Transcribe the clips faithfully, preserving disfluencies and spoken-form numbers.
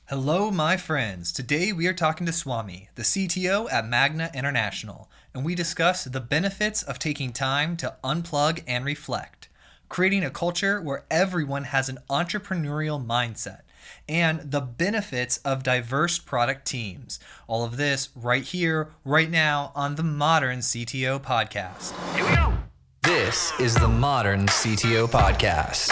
Hello, my friends. Today we are talking to Swami, the C T O at Magna International, and we discuss the benefits of taking time to unplug and reflect, creating a culture where everyone has an entrepreneurial mindset, and the benefits of diverse product teams. All of this right here, right now on the Modern C T O Podcast. Here we go. This is the Modern C T O Podcast.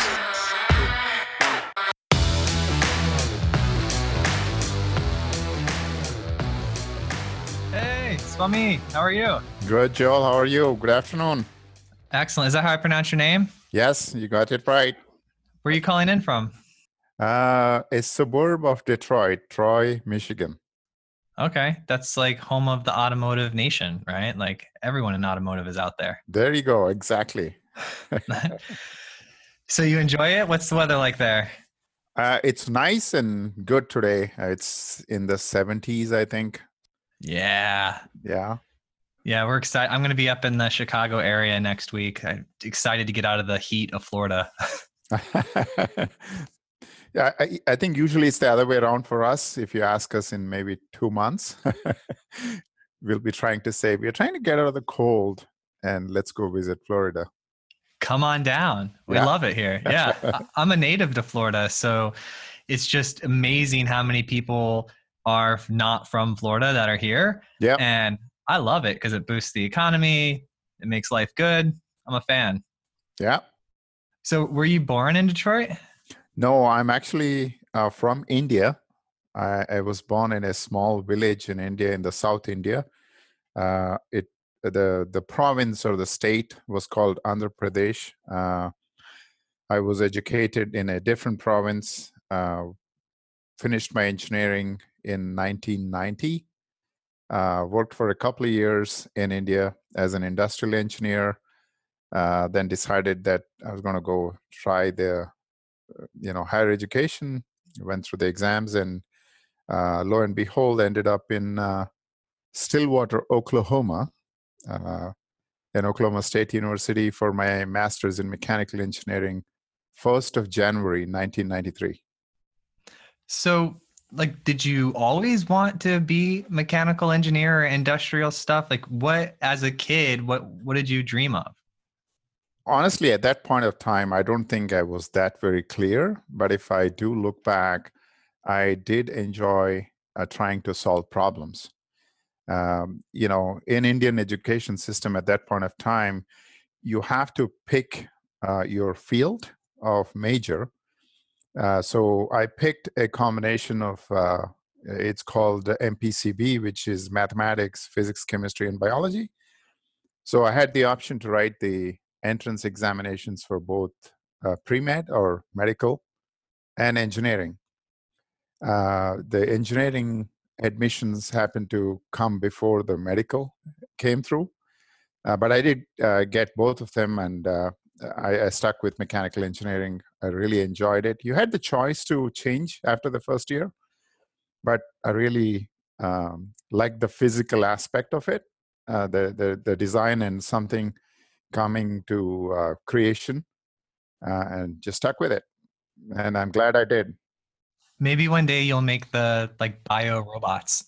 Swami, how are you? Good, Joel. How are you? Good afternoon. Excellent. Is that how I pronounce your name? Yes, you got it right. Where are you calling in from? Uh, a suburb of Detroit, Troy, Michigan. Okay. That's like home of the automotive nation, right? Like everyone in automotive is out there. There you go. Exactly. So you enjoy it? What's the weather like there? Uh, it's nice and good today. Uh, it's in the seventies, I think. Yeah. Yeah. Yeah, we're excited. I'm going to be up in the Chicago area next week. I'm excited to get out of the heat of Florida. Yeah, I, I think usually it's the other way around for us. If you ask us in maybe two months, we'll be trying to say, we're trying to get out of the cold and let's go visit Florida. Come on down. We Yeah. love it here. Yeah. I- I'm a native to Florida, so it's just amazing how many people are not from Florida that are here. Yeah. And I love it because it boosts the economy. It makes life good. I'm a fan. Yeah. So were you born in Detroit? No, I'm actually uh, from India. I, I was born in a small village in India, in the South India. Uh, it the the province or the state was called Andhra Pradesh. Uh, I was educated in a different province. Uh, finished my engineering in nineteen ninety. Uh, worked for a couple of years in India as an industrial engineer. Uh, then decided that I was going to go try the you know higher education. Went through the exams and uh, lo and behold, ended up in uh, Stillwater, Oklahoma, uh, in Oklahoma State University for my master's in mechanical engineering, first of January nineteen ninety-three. So, like, did you always want to be mechanical engineer or industrial stuff? Like, what, as a kid, what what did you dream of? Honestly, at that point of time, I don't think I was that very clear. But if I do look back, I did enjoy uh, trying to solve problems. Um, you know, in Indian education system at that point of time, you have to pick uh, your field of major. Uh, so I picked a combination of, uh, it's called M P C B, which is mathematics, physics, chemistry, and biology. So I had the option to write the entrance examinations for both uh, pre-med or medical and engineering. Uh, the engineering admissions happened to come before the medical came through. Uh, but I did uh, get both of them, and uh, I, I stuck with mechanical engineering. I really enjoyed it. You had the choice to change after the first year, but I really um, liked the physical aspect of it, uh, the, the the design and something coming to uh, creation, uh, and just stuck with it. And I'm glad I did. Maybe one day you'll make the like bio robots.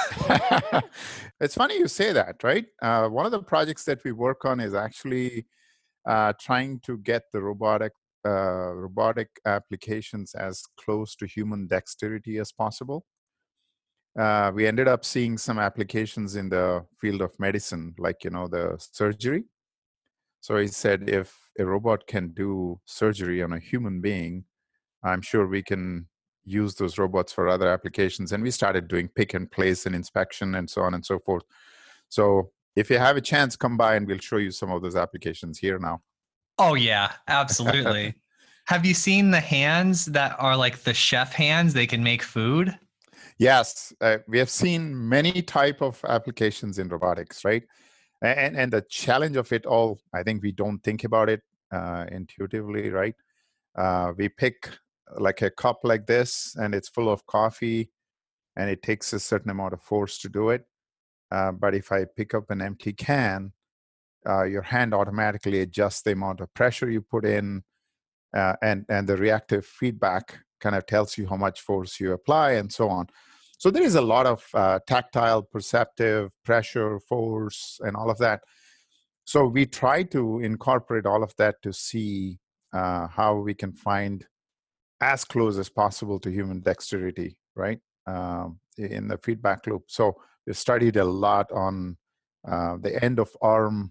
It's funny you say that, right? Uh, one of the projects that we work on is actually uh, trying to get the robotic uh, robotic applications as close to human dexterity as possible. Uh, we ended up seeing some applications in the field of medicine, like you know the surgery. So he said, if a robot can do surgery on a human being, I'm sure we can use those robots for other applications. And we started doing pick and place and inspection and so on and so forth. So if you have a chance, come by and we'll show you some of those applications here now. Oh yeah, absolutely. Have you seen the hands that are like the chef hands? They can make food. Yes, uh, we have seen many type of applications in robotics, right? And and the challenge of it all, I think we don't think about it uh, intuitively, right? Uh, we pick like a cup like this, and it's full of coffee, and it takes a certain amount of force to do it. Uh, but if I pick up an empty can, uh, your hand automatically adjusts the amount of pressure you put in, uh, and and the reactive feedback kind of tells you how much force you apply and so on. So there is a lot of uh, tactile, perceptive, pressure, force, and all of that. So we try to incorporate all of that to see uh, how we can find as close as possible to human dexterity, right, um, in the feedback loop. So we studied a lot on uh, the end of arm,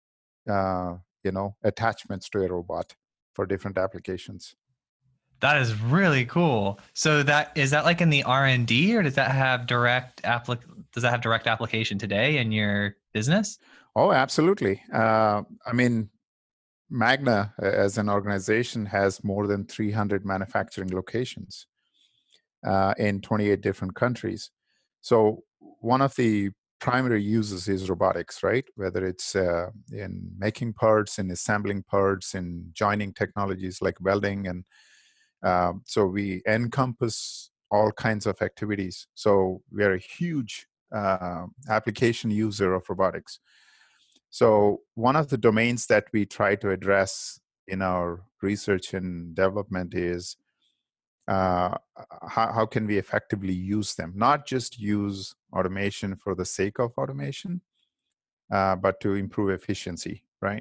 uh, you know, attachments to a robot for different applications. That is really cool. So that is that like in the R and D, or does that have direct applic does that have direct application today in your business? Oh, absolutely. Uh, I mean, Magna as an organization has more than three hundred manufacturing locations uh, in twenty-eight different countries. So one of the primary uses is robotics, right? Whether it's uh, in making parts, in assembling parts, in joining technologies like welding, and um, so we encompass all kinds of activities. So we are a huge uh, application user of robotics. So one of the domains that we try to address in our research and development is uh, how, how can we effectively use them? Not just use automation for the sake of automation, uh, but to improve efficiency, right?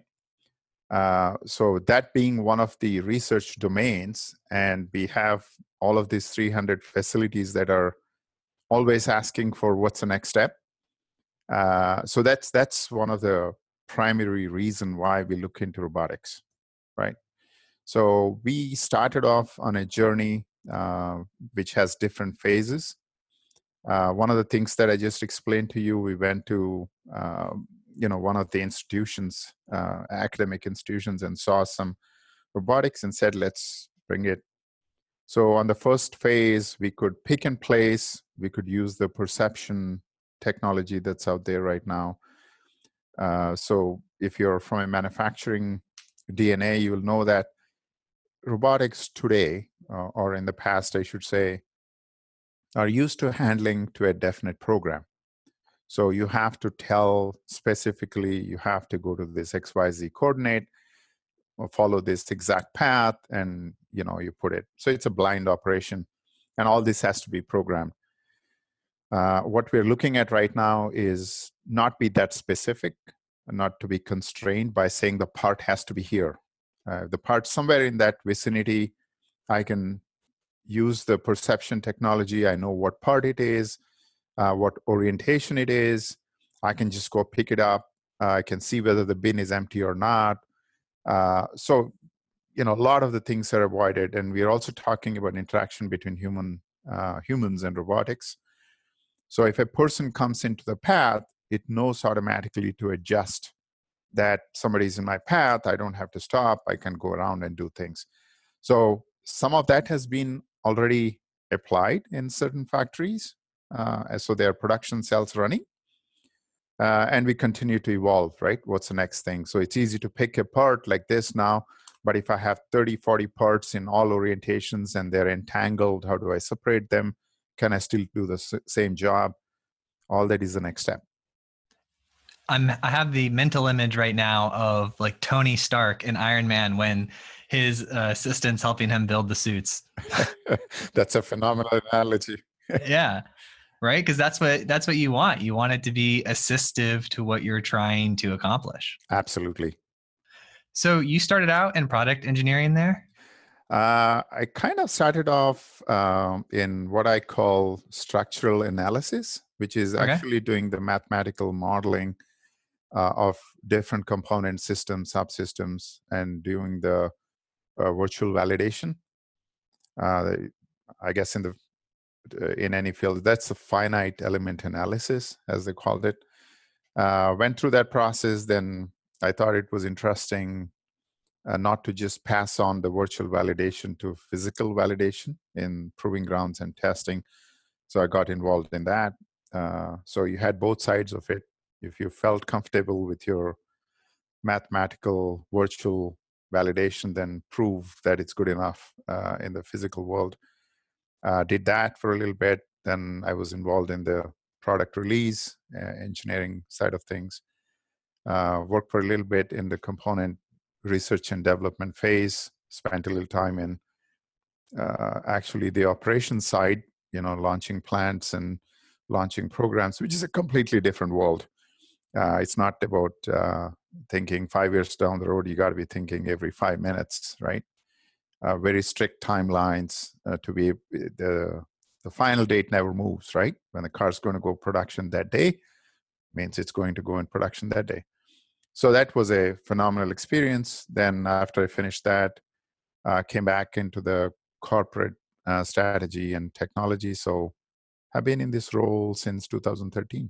Uh, so that being one of the research domains, and we have all of these three hundred facilities that are always asking for what's the next step. Uh, so that's that's one of the primary reason why we look into robotics, right? So we started off on a journey uh, which has different phases. Uh, one of the things that I just explained to you, we went to uh, you know one of the institutions, uh, academic institutions, and saw some robotics and said, let's bring it. So on the first phase, we could pick and place. We could use the perception technology that's out there right now. Uh, so if you're from a manufacturing D N A, you will know that robotics today, uh, or in the past, I should say, are used to handling to a definite program. So you have to tell specifically, you have to go to this X Y Z coordinate, or follow this exact path, and you know you put it. So it's a blind operation, and all this has to be programmed. Uh, what we're looking at right now is not be that specific, not to be constrained by saying the part has to be here. Uh, the part somewhere in that vicinity, I can use the perception technology. I know what part it is, uh, what orientation it is. I can just go pick it up. Uh, I can see whether the bin is empty or not. Uh, so, you know, a lot of the things are avoided. And we're also talking about interaction between human uh, humans and robotics. So if a person comes into the path, it knows automatically to adjust that somebody's in my path. I don't have to stop. I can go around and do things. So some of that has been already applied in certain factories. Uh, so there are production cells running. Uh, and we continue to evolve, right? What's the next thing? So it's easy to pick a part like this now, but if I have thirty, forty parts in all orientations and they're entangled, how do I separate them? Can I still do the s- same job? All that is the next step. I'm I have the mental image right now of like Tony Stark in Iron Man when his uh, assistant's helping him build the suits. That's a phenomenal analogy. Yeah. Right. Because that's what that's what you want. You want it to be assistive to what you're trying to accomplish. Absolutely. So you started out in product engineering there? Uh, I kind of started off um, in what I call structural analysis, which is Okay. actually doing the mathematical modeling uh, of different component systems, subsystems, and doing the uh, virtual validation. Uh, I guess in the in any field, that's a finite element analysis, as they called it. Uh, went through that process. Then I thought it was interesting uh, not to just pass on the virtual validation to physical validation in proving grounds and testing. So I got involved in that. Uh, so you had both sides of it. If you felt comfortable with your mathematical virtual validation, then prove that it's good enough uh, in the physical world. Uh, did that for a little bit. Then I was involved in the product release, uh, engineering side of things. Uh, worked for a little bit in the component research and development phase. Spent a little time in uh, actually the operations side, you know, launching plants and launching programs, which is a completely different world. Uh, it's not about uh, thinking five years down the road. You got to be thinking every five minutes, right? Uh, very strict timelines uh, to be the the final date never moves, right? When the car's going to go production that day, means it's going to go in production that day. So that was a phenomenal experience. Then after I finished that, uh, came back into the corporate uh, strategy and technology. So I've been in this role since two thousand thirteen.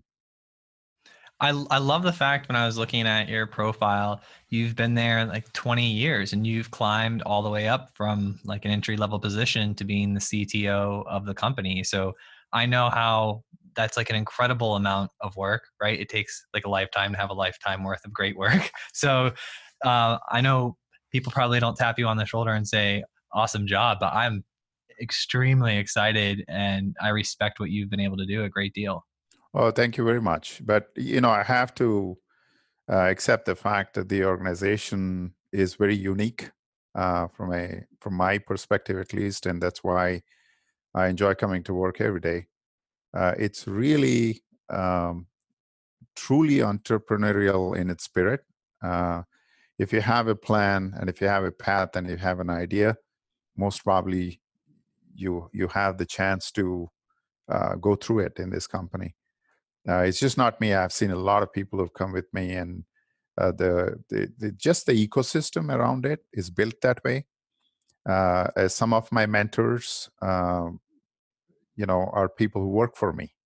I I love the fact when I was looking at your profile, you've been there like twenty years and you've climbed all the way up from like an entry level position to being the C T O of the company. So I know how that's like an incredible amount of work, right? It takes like a lifetime to have a lifetime worth of great work. So uh, I know people probably don't tap you on the shoulder and say, awesome job, but I'm extremely excited and I respect what you've been able to do a great deal. Oh, thank you very much. But you know, I have to uh, accept the fact that the organization is very unique uh, from a from my perspective, at least, and that's why I enjoy coming to work every day. Uh, it's really um, truly entrepreneurial in its spirit. Uh, if you have a plan and if you have a path and you have an idea, most probably you you have the chance to uh, go through it in this company. Uh, it's just not me. I've seen a lot of people who've come with me, and uh, the, the, the just the ecosystem around it is built that way. Uh, as some of my mentors, um, you know, are people who work for me,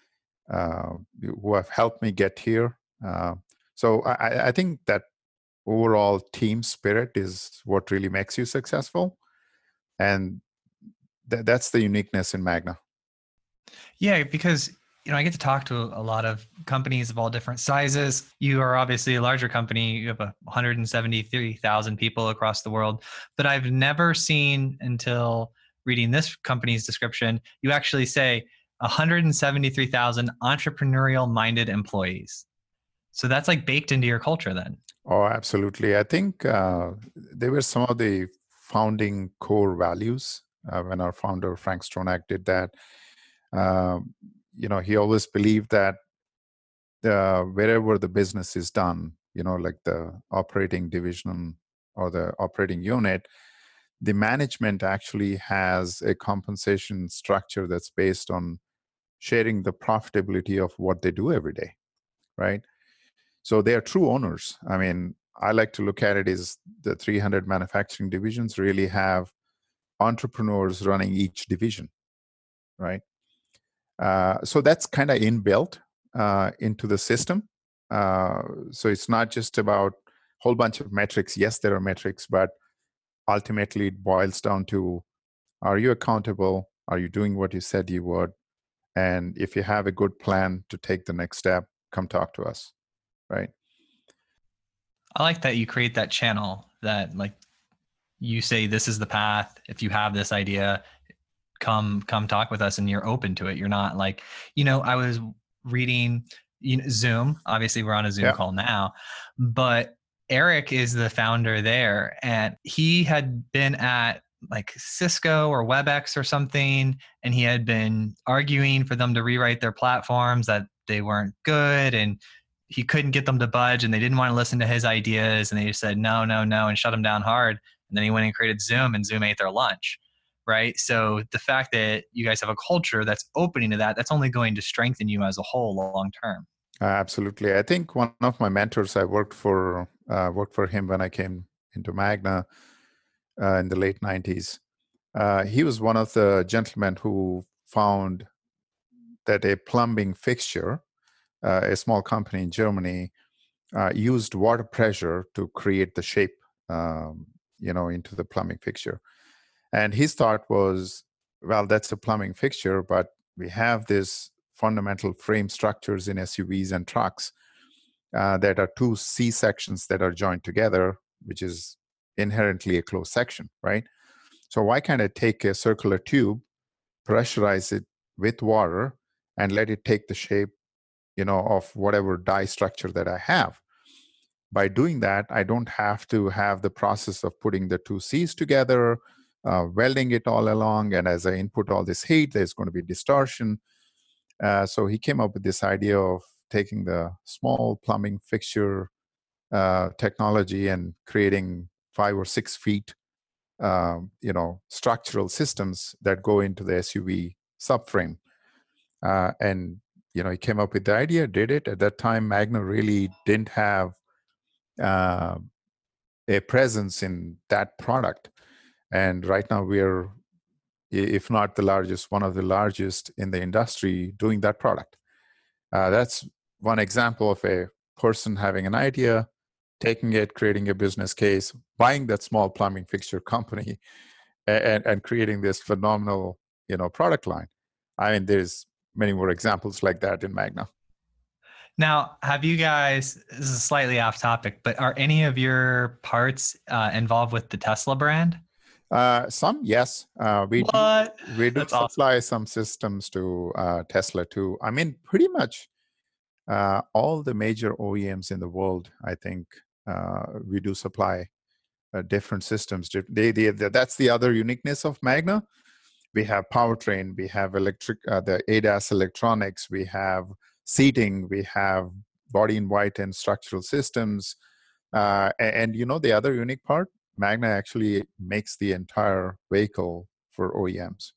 uh, who have helped me get here. Uh, so I, I think that overall team spirit is what really makes you successful, and th- that's the uniqueness in Magna. Yeah, because you know, I get to talk to a lot of companies of all different sizes. You are obviously a larger company. You have a one hundred seventy-three thousand people across the world, but I've never seen until reading this company's description, you actually say one hundred seventy-three thousand entrepreneurial minded employees. So that's like baked into your culture then. Oh, absolutely. I think uh, they were some of the founding core values uh, when our founder, Frank Stronach, did that. Um, you know, he always believed that uh, wherever the business is done, you know, like the operating division or the operating unit, the management actually has a compensation structure that's based on sharing the profitability of what they do every day, right? So they are true owners. I mean, I like to look at it as the three hundred manufacturing divisions really have entrepreneurs running each division, right? Uh, so that's kind of inbuilt uh, into the system. Uh, so it's not just about a whole bunch of metrics. Yes, there are metrics, but ultimately it boils down to, are you accountable? Are you doing what you said you would? And if you have a good plan to take the next step, come talk to us, right? I like that you create that channel that like you say this is the path. If you have this idea, come come talk with us and you're open to it. You're not like, you know, I was reading you know, Zoom. Obviously, we're on a Zoom Yeah. call now, but Eric is the founder there, and he had been at like Cisco or WebEx or something, and he had been arguing for them to rewrite their platforms that they weren't good, and he couldn't get them to budge, and they didn't want to listen to his ideas, and they just said no, no, no, and shut him down hard. And then he went and created Zoom, and Zoom ate their lunch, right? So the fact that you guys have a culture that's opening to that, that's only going to strengthen you as a whole long term. Uh, absolutely. I think one of my mentors, I worked for uh, worked for him when I came into Magna uh, in the late nineties. Uh, he was one of the gentlemen who found that a plumbing fixture, uh, a small company in Germany, uh, used water pressure to create the shape, um, you know, into the plumbing fixture. And his thought was, well, that's a plumbing fixture, but we have this fundamental frame structures in S U Vs and trucks uh, that are two C sections that are joined together, which is inherently a closed section, right? So why can't I take a circular tube, pressurize it with water, and let it take the shape, you know, of whatever die structure that I have? By doing that, I don't have to have the process of putting the two C's together, uh, welding it all along. And as I input all this heat, there's going to be distortion. Uh, so he came up with this idea of taking the small plumbing fixture uh, technology and creating five or six feet, um, you know, structural systems that go into the S U V subframe. Uh, and, you know, he came up with the idea, did it. At that time, Magna really didn't have uh, a presence in that product. And right now we're, if not the largest, one of the largest in the industry doing that product. Uh, that's one example of a person having an idea, taking it, creating a business case, buying that small plumbing fixture company, and, and creating this phenomenal, you know, product line. I mean, there's many more examples like that in Magna. Now, have you guys, this is slightly off topic, but are any of your parts uh, involved with the Tesla brand? Uh, some, yes. Uh, we what? do, we do That's supply awesome. some systems to uh, Tesla too. I mean, pretty much uh, all the major O E Ms in the world, I think uh, we do supply uh, different systems. They, they, they, that's the other uniqueness of Magna. We have powertrain, we have electric, uh, the A D A S electronics, we have seating, we have body in white and structural systems. Uh, and, and you know, the other unique part, Magna actually makes the entire vehicle for O E Ms.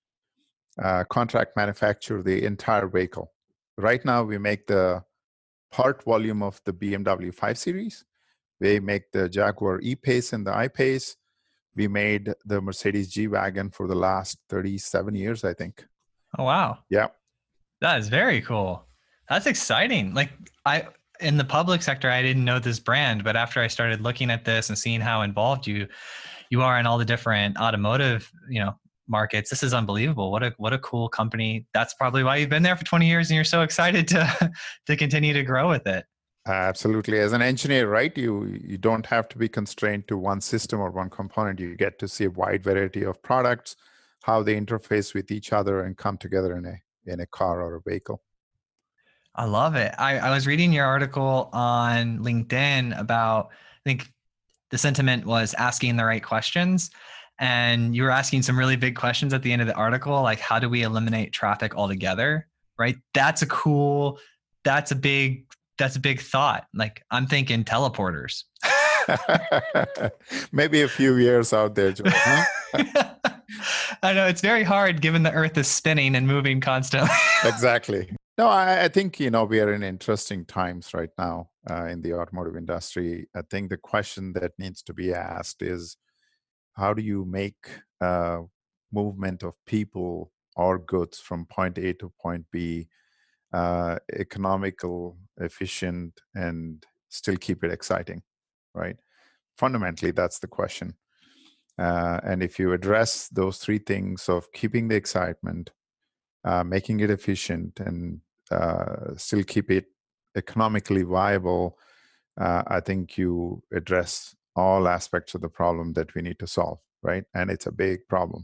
Uh, contract manufacture the entire vehicle. Right now, we make the part volume of the B M W five Series. We make the Jaguar E-Pace and the I-Pace. We made the Mercedes G-Wagon for the last thirty-seven years, I think. Oh, wow. Yeah. That is very cool. That's exciting. Like I, in the public sector, I didn't know this brand, but after I started looking at this and seeing how involved you, you are in all the different automotive, you know, markets, this is unbelievable. What a, what a cool company. That's probably why you've been there for twenty years and you're so excited to, to continue to grow with it. Absolutely. As an engineer, right, you you don't have to be constrained to one system or one component. You get to see a wide variety of products, how they interface with each other and come together in a in a car or a vehicle. I love it. I, I was reading your article on LinkedIn about, I think the sentiment was asking the right questions. And you were asking some really big questions at the end of the article, like how do we eliminate traffic altogether? Right. That's a cool, that's a big, that's a big thought. Like I'm thinking teleporters. Maybe a few years out there, Joe, huh? I know it's very hard given the earth is spinning and moving constantly. Exactly. No, I, I think, you know, we are in interesting times right now uh, in the automotive industry. I think the question that needs to be asked is, how do you make uh, movement of people or goods from point A to point B uh, economical, efficient, and still keep it exciting, right? Fundamentally, that's the question. Uh, and if you address those three things of keeping the excitement, uh, making it efficient, and uh, still keep it economically viable, uh, I think you address all aspects of the problem that we need to solve, right? And it's a big problem.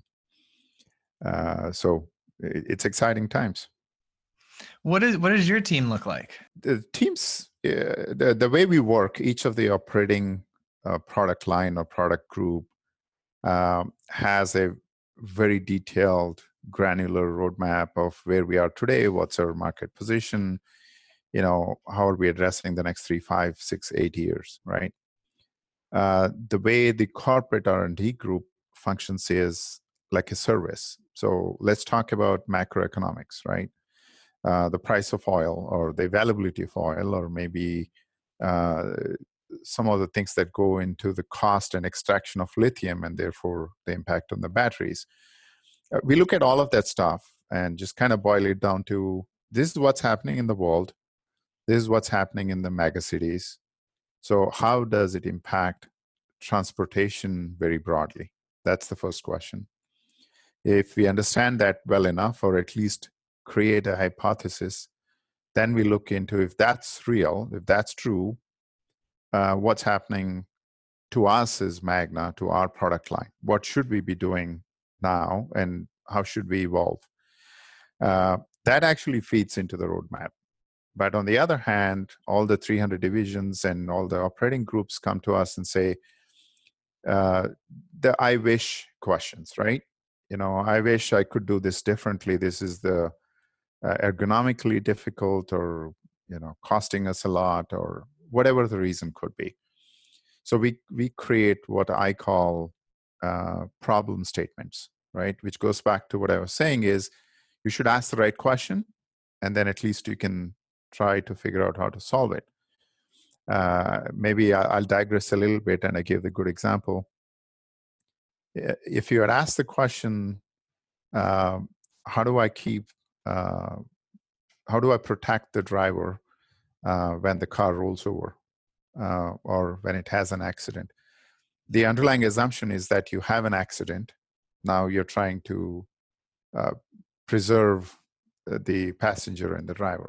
Uh, so it's exciting times. What is what does your team look like? The teams, uh, the, the way we work, each of the operating uh, product line or product group um, has a very detailed, granular roadmap of where we are today, what's our market position, you know, how are we addressing the next three, five, six, eight years, right? Uh, the way the corporate R and D group functions is like a service. So let's talk about macroeconomics, right? Uh, the price of oil or the availability of oil, or maybe uh, some of the things that go into the cost and extraction of lithium and therefore the impact on the batteries. Uh, we look at all of that stuff and just kind of boil it down to, this is what's happening in the world. This is what's happening in the mega cities. So how does it impact transportation very broadly? That's the first question. If we understand that well enough, or at least create a hypothesis, then we look into if that's real, if that's true, uh, what's happening to us as Magna, to our product line. What should we be doing now, and how should we evolve? Uh, that actually feeds into the roadmap. But on the other hand, all the three hundred divisions and all the operating groups come to us and say, uh, the I wish questions, right? You know, I wish I could do this differently. This is the uh, ergonomically difficult, or you know, costing us a lot, or whatever the reason could be. So we we create what I call uh, problem statements, right? Which goes back to what I was saying is you should ask the right question, and then at least you can try to figure out how to solve it. Uh, maybe I'll digress a little bit, and I give the good example. If you had asked the question, uh, how do I keep, uh, how do I protect the driver uh, when the car rolls over uh, or when it has an accident? The underlying assumption is that you have an accident. Now you're trying to uh, preserve the passenger and the driver.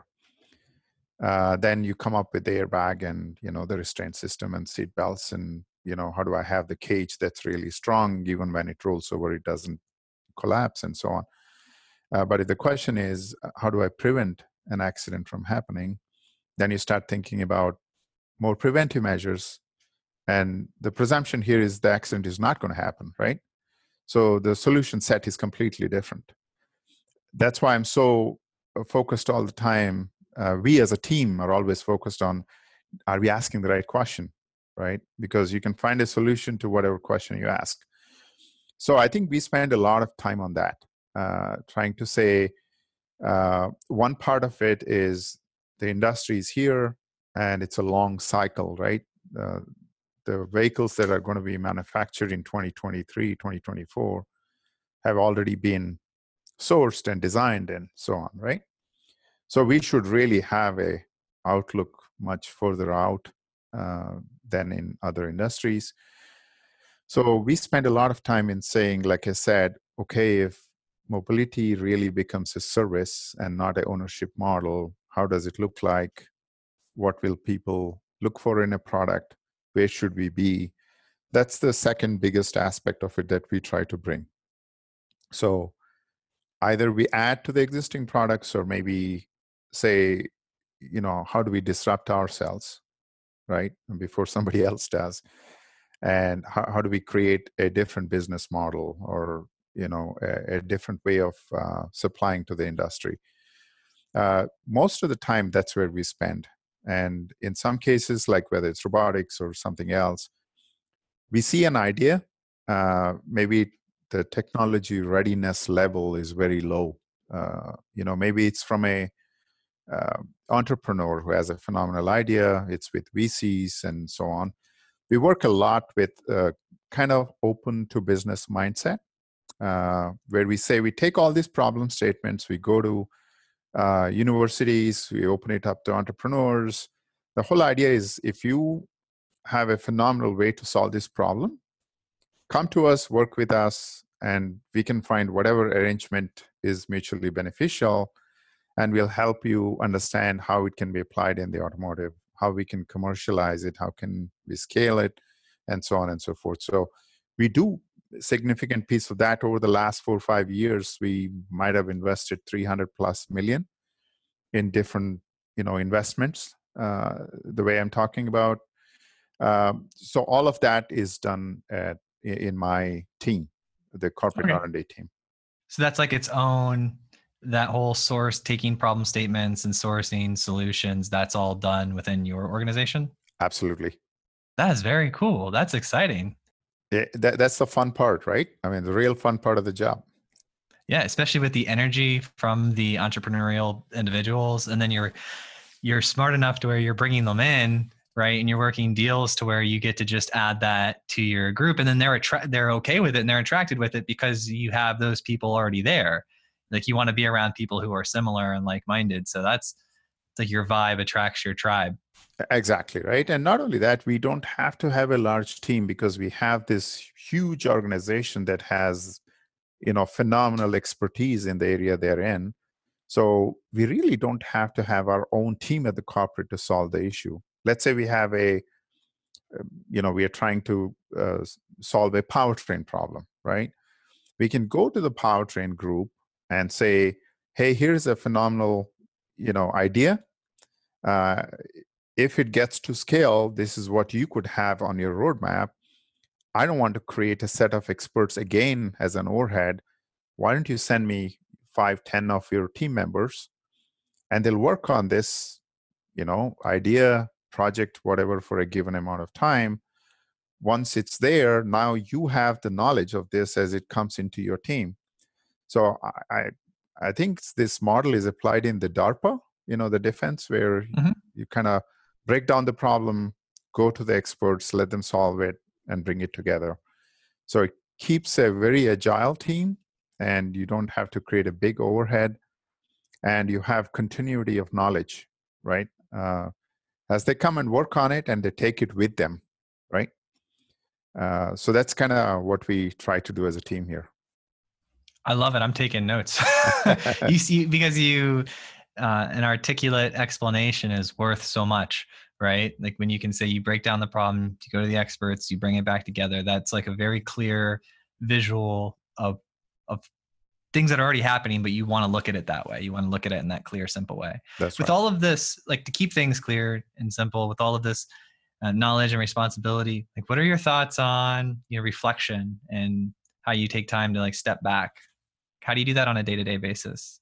Uh, then you come up with the airbag and you know the restraint system and seat belts, and you know how do I have the cage that's really strong, even when it rolls over, it doesn't collapse, and so on. Uh, but if the question is, how do I prevent an accident from happening? Then you start thinking about more preventive measures. And the presumption here is the accident is not going to happen, right? So the solution set is completely different. That's why I'm so focused all the time. Uh, we as a team are always focused on, are we asking the right question, right? Because you can find a solution to whatever question you ask. So I think we spend a lot of time on that, uh, trying to say, uh, one part of it is the industry is here and it's a long cycle, right? Uh, the vehicles that are going to be manufactured in twenty twenty-three, twenty twenty-four have already been sourced and designed and so on, right? So we should really have a outlook much further out uh, than in other industries. So we spend a lot of time in saying, like I said, okay, if mobility really becomes a service and not an ownership model, how does it look like? What will people look for in a product? Where should we be? That's the second biggest aspect of it that we try to bring. So either we add to the existing products, or maybe say, you know, how do we disrupt ourselves, right? Before somebody else does. And how, how do we create a different business model, or, you know, a, a different way of uh, supplying to the industry? Uh, most of the time, that's where we spend. And in some cases, like whether it's robotics or something else, we see an idea, uh, maybe the technology readiness level is very low. Uh, you know, maybe it's from a uh, entrepreneur who has a phenomenal idea. It's with V Cs and so on. We work a lot with uh, kind of open to business mindset, uh, where we say we take all these problem statements, we go to uh, universities, we open it up to entrepreneurs. The whole idea is, if you have a phenomenal way to solve this problem, come to us, work with us, and we can find whatever arrangement is mutually beneficial, and we'll help you understand how it can be applied in the automotive, how we can commercialize it, how can we scale it, and so on and so forth. So we do a significant piece of that. Over the last four or five years, we might have invested three hundred plus million in different, you know, investments, uh, the way I'm talking about. Um, so all of that is done at, in my team, the corporate Okay. R and D team. So that's like its own, that whole source, taking problem statements and sourcing solutions, that's all done within your organization? Absolutely. That is very cool. That's exciting. Yeah, that, that's the fun part, right? I mean, the real fun part of the job. Yeah, especially with the energy from the entrepreneurial individuals, and then you're you're smart enough to where you're bringing them in, right? And you're working deals to where you get to just add that to your group, and then they're attra- they're okay with it and they're attracted with it because you have those people already there. Like, you want to be around people who are similar and like-minded. So that's like your vibe attracts your tribe. Exactly, right? And not only that, we don't have to have a large team, because we have this huge organization that has, you know, phenomenal expertise in the area they're in. So we really don't have to have our own team at the corporate to solve the issue. Let's say we have a, you know, we are trying to uh, solve a powertrain problem, right? We can go to the powertrain group and say, hey, here's a phenomenal, you know, idea. Uh, if it gets to scale, this is what you could have on your roadmap. I don't want to create a set of experts again as an overhead. Why don't you send me five, ten of your team members, and they'll work on this, you know, idea, project, whatever, for a given amount of time. Once it's there, now you have the knowledge of this as it comes into your team. So I, I, I think this model is applied in the DARPA, you know, the defense, where Mm-hmm. you kind of break down the problem, go to the experts, let them solve it, and bring it together. So it keeps a very agile team, and you don't have to create a big overhead, and you have continuity of knowledge, right? Uh, as they come and work on it, and they take it with them, right? Uh, so that's kind of what we try to do as a team here. I love it. I'm taking notes. You see, because you, uh, an articulate explanation is worth so much, right? Like when you can say you break down the problem, you go to the experts, you bring it back together. That's like a very clear visual of of things that are already happening, but you want to look at it that way. You want to look at it in that clear, simple way. That's With right. all of this, like to keep things clear and simple, with all of this uh, knowledge and responsibility, like what are your thoughts on, you know, reflection and how you take time to like step back? How do you do that on a day-to-day basis?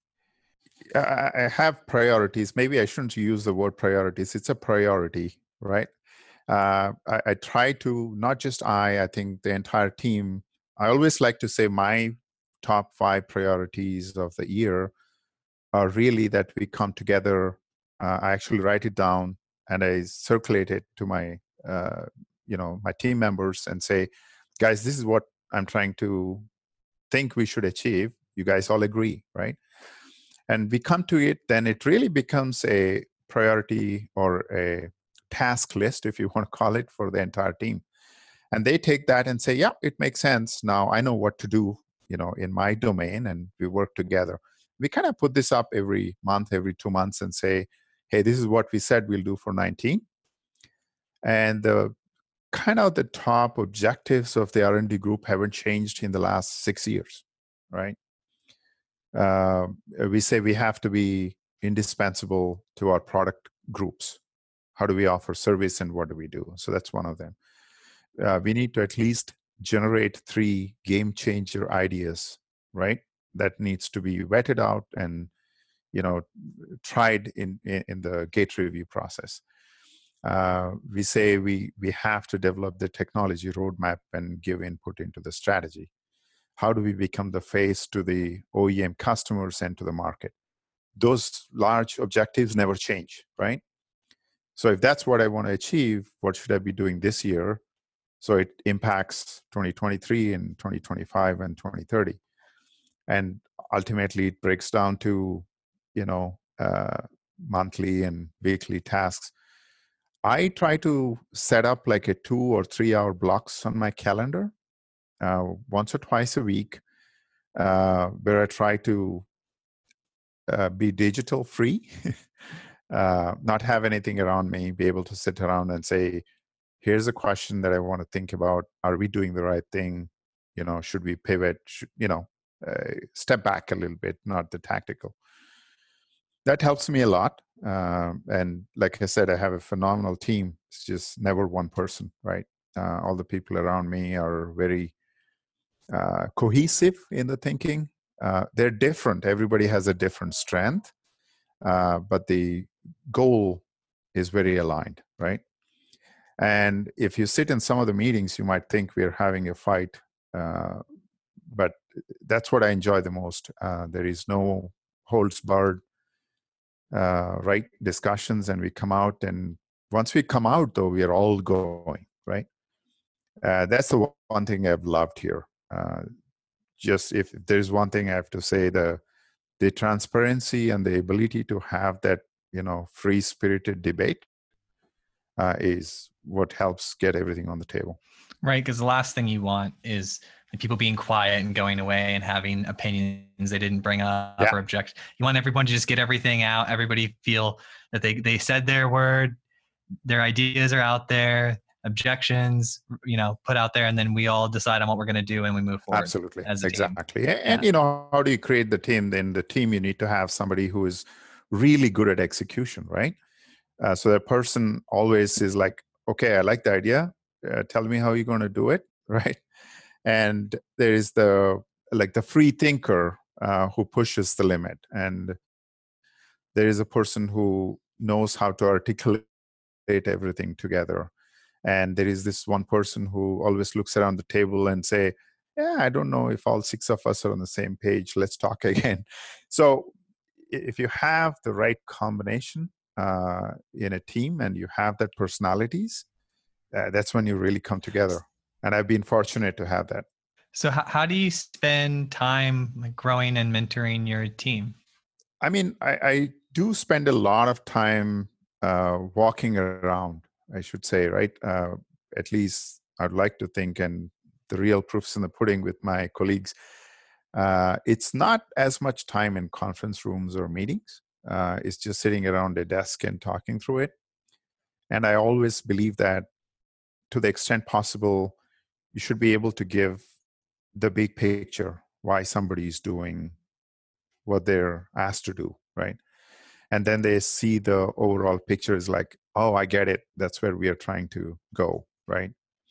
I I have priorities. Maybe I shouldn't use the word priorities. It's a priority, right? Uh, I, I try to, not just I, I think the entire team. I always like to say my top five priorities of the year are really that we come together. Uh, I actually write it down and I circulate it to my, uh, you know, my team members and say, guys, this is what I'm trying to think we should achieve. You guys all agree, right? And we come to it, then it really becomes a priority or a task list, if you want to call it, for the entire team. And they take that and say, yeah, it makes sense. Now I know what to do, you know, in my domain, and we work together. We kind of put this up every month, every two months and say, hey, this is what we said we'll do for nineteen. And the kind of the top objectives of the R and D group haven't changed in the last six years, right? Uh, we say we have to be indispensable to our product groups. How do we offer service and what do we do? So that's one of them. Uh, we need to at least generate three game changer ideas, right? That needs to be vetted out and, you know, tried in, in, in the gate review process. Uh, we say we, we have to develop the technology roadmap and give input into the strategy. How do we become the face to the O E M customers and to the market? Those large objectives never change, right? So if that's what I want to achieve, what should I be doing this year? So it impacts twenty twenty-three and twenty twenty-five and twenty thirty. And ultimately it breaks down to, you know, uh, monthly and weekly tasks. I try to set up like a two or three hour blocks on my calendar uh, once or twice a week, uh, where I try to uh, be digital free, uh, not have anything around me, be able to sit around and say, here's a question that I want to think about. Are we doing the right thing? You know, should we pivot? Should, you know, uh, step back a little bit, not the tactical. That helps me a lot. Um, and like I said, I have a phenomenal team. It's just never one person, right? Uh, all the people around me are very uh, cohesive in the thinking. Uh, they're different. Everybody has a different strength, uh, but the goal is very aligned, right? And if you sit in some of the meetings, you might think we're having a fight, uh, but that's what I enjoy the most. Uh, there is no holds barred, uh, right, discussions, and we come out. And once we come out, though, we are all going, right? Uh, that's the one thing I've loved here. Uh, just if, if there's one thing I have to say, the the transparency and the ability to have that, you know, free spirited debate uh, is what helps get everything on the table. Right, because the last thing you want is people being quiet and going away and having opinions they didn't bring up Yeah. or object. You want everyone to just get everything out. Everybody feel that they they said their word, their ideas are out there, objections, you know, put out there, and then we all decide on what we're going to do and we move forward. Absolutely, as a exactly. team. And, and Yeah. you know, how do you create the team? Then the team, you need to have somebody who is really good at execution, right? Uh, so that person always is like, okay, I like the idea. Uh, tell me how you're going to do it. right? And there is the like the free thinker uh, who pushes the limit, and there is a person who knows how to articulate everything together. And there is this one person who always looks around the table and say, yeah, I don't know if all six of us are on the same page, let's talk again. So if you have the right combination uh, in a team and you have that personalities, uh, that's when you really come together. And I've been fortunate to have that. So how, how do you spend time like growing and mentoring your team? I mean, I, I do spend a lot of time uh, walking around, I should say, right? Uh, at least I'd like to think, and the real proof's in the pudding with my colleagues. Uh, it's not as much time in conference rooms or meetings. Uh, it's just sitting around a desk and talking through it. And I always believe that to the extent possible, you should be able to give the big picture, why somebody is doing what they're asked to do, right? And then they see the overall picture is like, oh, I get it. That's where we are trying to go, right?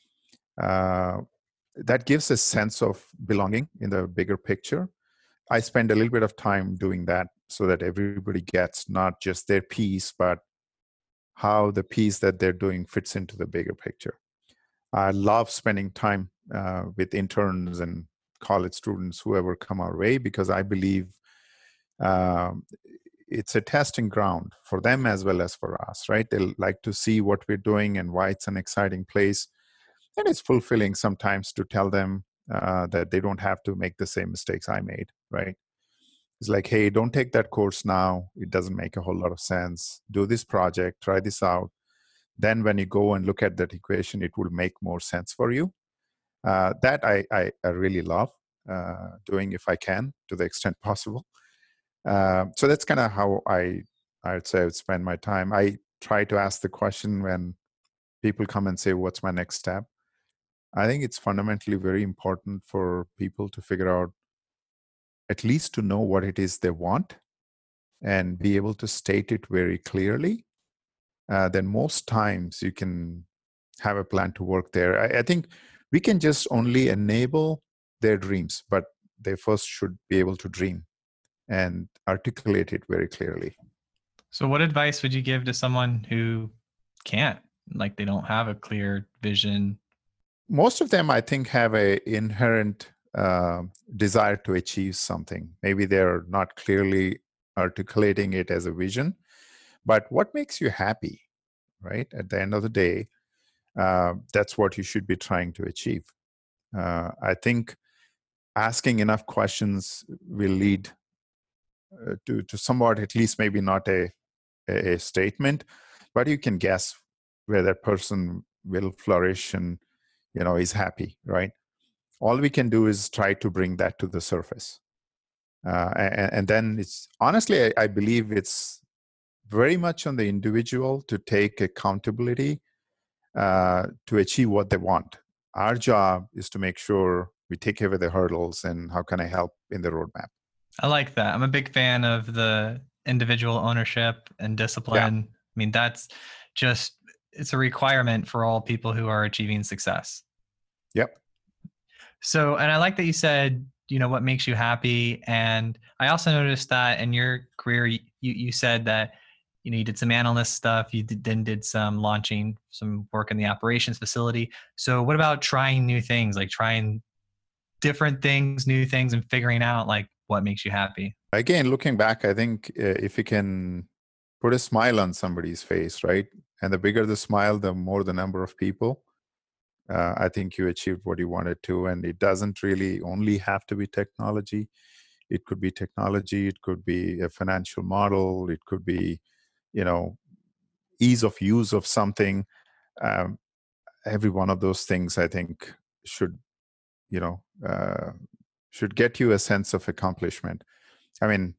Uh, that gives a sense of belonging in the bigger picture. I spend a little bit of time doing that so that everybody gets not just their piece, but how the piece that they're doing fits into the bigger picture. I love spending time uh, with interns and college students, whoever come our way, because I believe um, it's a testing ground for them as well as for us, right? They like to see what we're doing and why it's an exciting place. And it's fulfilling sometimes to tell them uh, that they don't have to make the same mistakes I made, right? It's like, hey, don't take that course now. It doesn't make a whole lot of sense. Do this project, try this out. Then when you go and look at that equation, it will make more sense for you. Uh, that I, I, I really love uh, doing if I can, to the extent possible. Uh, so that's kind of how I, I'd say I would spend my time. I try to ask the question when people come and say, what's my next step? I think it's fundamentally very important for people to figure out, at least to know what it is they want and be able to state it very clearly. Uh, then most times you can have a plan to work there. I, I think we can just only enable their dreams, but they first should be able to dream and articulate it very clearly. So what advice would you give to someone who can't, like they don't have a clear vision? Most of them, I think, have a inherent uh, desire to achieve something. Maybe they're not clearly articulating it as a vision, but what makes you happy, right? At the end of the day, uh, that's what you should be trying to achieve. Uh, I think asking enough questions will lead uh, to, to somewhat, at least maybe not a, a statement, but you can guess where that person will flourish and, you know, is happy, right? All we can do is try to bring that to the surface. Uh, and, and then it's honestly, I, I believe it's very much on the individual to take accountability uh, to achieve what they want. Our job is to make sure we take away the hurdles and how can I help in the roadmap. I like that. I'm a big fan of the individual ownership and Yeah. discipline. I mean, that's just, it's a requirement for all people who are achieving success. Yep. So, and I like that you said, you know, what makes you happy. And I also noticed that in your career, you, you said that, you know, you did some analyst stuff. You did, then did some launching, some work in the operations facility. So what about trying new things, like trying different things, new things, and figuring out like what makes you happy? Again, looking back, I think uh, if you can put a smile on somebody's face, right? And the bigger the smile, the more the number of people. Uh, I think you achieved what you wanted to. And it doesn't really only have to be technology. It could be technology. It could be a financial model. It could be, you know, ease of use of something. Um, every one of those things, I think, should, you know, uh, should get you a sense of accomplishment. I mean,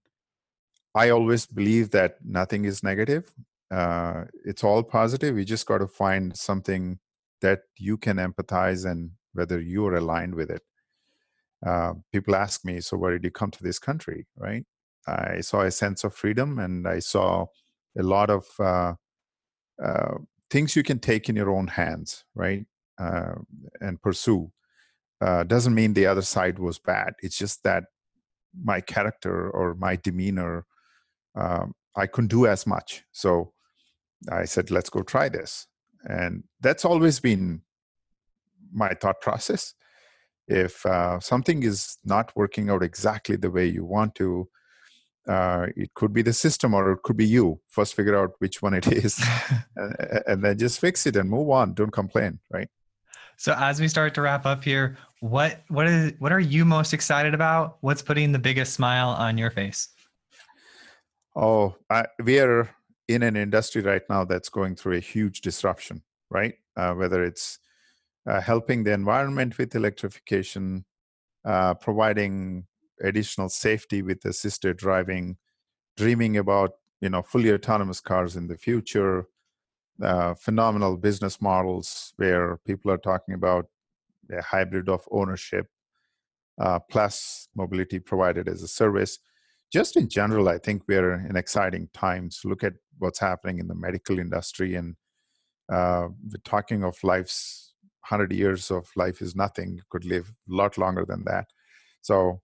I always believe that nothing is negative. Uh, it's all positive. You just got to find something that you can empathize and whether you are aligned with it. Uh, people ask me, so why did you come to this country, right? I saw a sense of freedom and I saw a lot of uh, uh, things you can take in your own hands, right? Uh, and pursue. uh, doesn't mean the other side was bad. It's just that my character or my demeanor, um, I couldn't do as much. So I said, let's go try this. And that's always been my thought process. If uh, something is not working out exactly the way you want to, uh, it could be the system or it could be you. First figure out which one it is and, and then just fix it and move on. Don't complain, right? So as we start to wrap up here, what what is what are you most excited about? What's putting the biggest smile on your face? Oh, I, we are in an industry right now that's going through a huge disruption, right? Uh, whether it's uh, helping the environment with electrification, uh, providing additional safety with assisted driving, dreaming about you know fully autonomous cars in the future, uh, phenomenal business models where people are talking about a hybrid of ownership uh, plus mobility provided as a service. Just in general, I think we're in exciting times. Look at what's happening in the medical industry, and uh, we're talking of life's one hundred years of life is nothing. You could live a lot longer than that. So,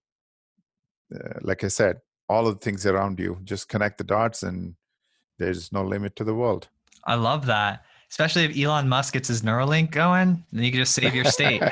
uh, like I said, all of the things around you, just connect the dots and there's no limit to the world. I love that. Especially if Elon Musk gets his Neuralink going, then you can just save your state.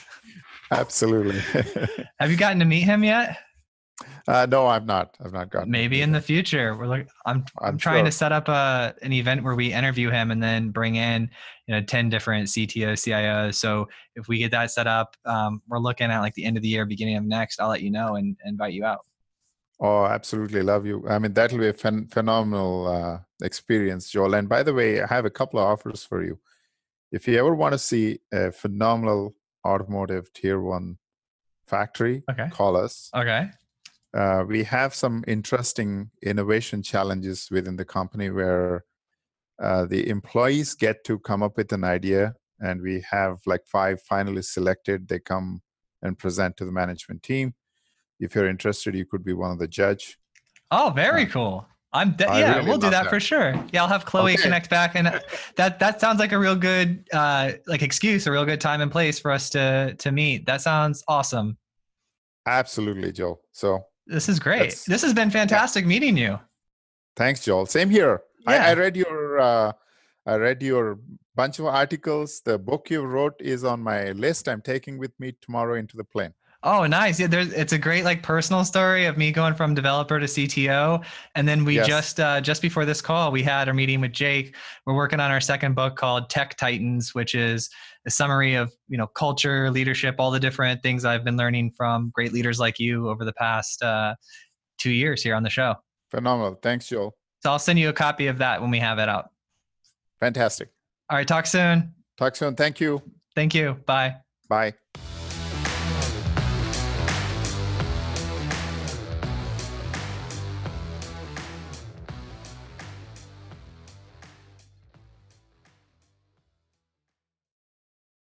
Absolutely. Have you gotten to meet him yet? Uh, no, I've not. I've not gotten. Maybe in the future. We're like, I'm, I'm, I'm trying sure. to set up a an event where we interview him and then bring in, you know, ten different C T Os, C I Os. So if we get that set up, um, we're looking at like the end of the year, beginning of next. I'll let you know and, and invite you out. Oh, absolutely. Love you. I mean, that'll be a phen- phenomenal uh, experience, Joel. And by the way, I have a couple of offers for you. If you ever want to see a phenomenal automotive tier one factory, okay. call us. Okay. Uh, we have some interesting innovation challenges within the company where uh, the employees get to come up with an idea, and we have like five finalists selected. They come and present to the management team. If you're interested, you could be one of the judge. Oh, very uh, cool. I'm de- yeah, really we'll do that, that for sure. Yeah, I'll have Chloe okay. connect back, and that that sounds like a real good uh, like excuse, a real good time and place for us to to meet. That sounds awesome. Absolutely, Joel. So this is great. This has been fantastic yeah. meeting you. Thanks, Joel. Same here. Yeah. I, I read your uh, I read your bunch of articles. The book you wrote is on my list. I'm taking with me tomorrow into the plane. Oh, nice. Yeah, there's it's a great like personal story of me going from developer to C T O. And then we yes. just uh, just before this call, we had our meeting with Jake. We're working on our second book called Tech Titans, which is a summary of, you know, culture, leadership, all the different things I've been learning from great leaders like you over the past uh, two years here on the show. Phenomenal. Thanks, Joel. So I'll send you a copy of that when we have it out. Fantastic. All right. Talk soon. Talk soon. Thank you. Thank you. Bye. Bye.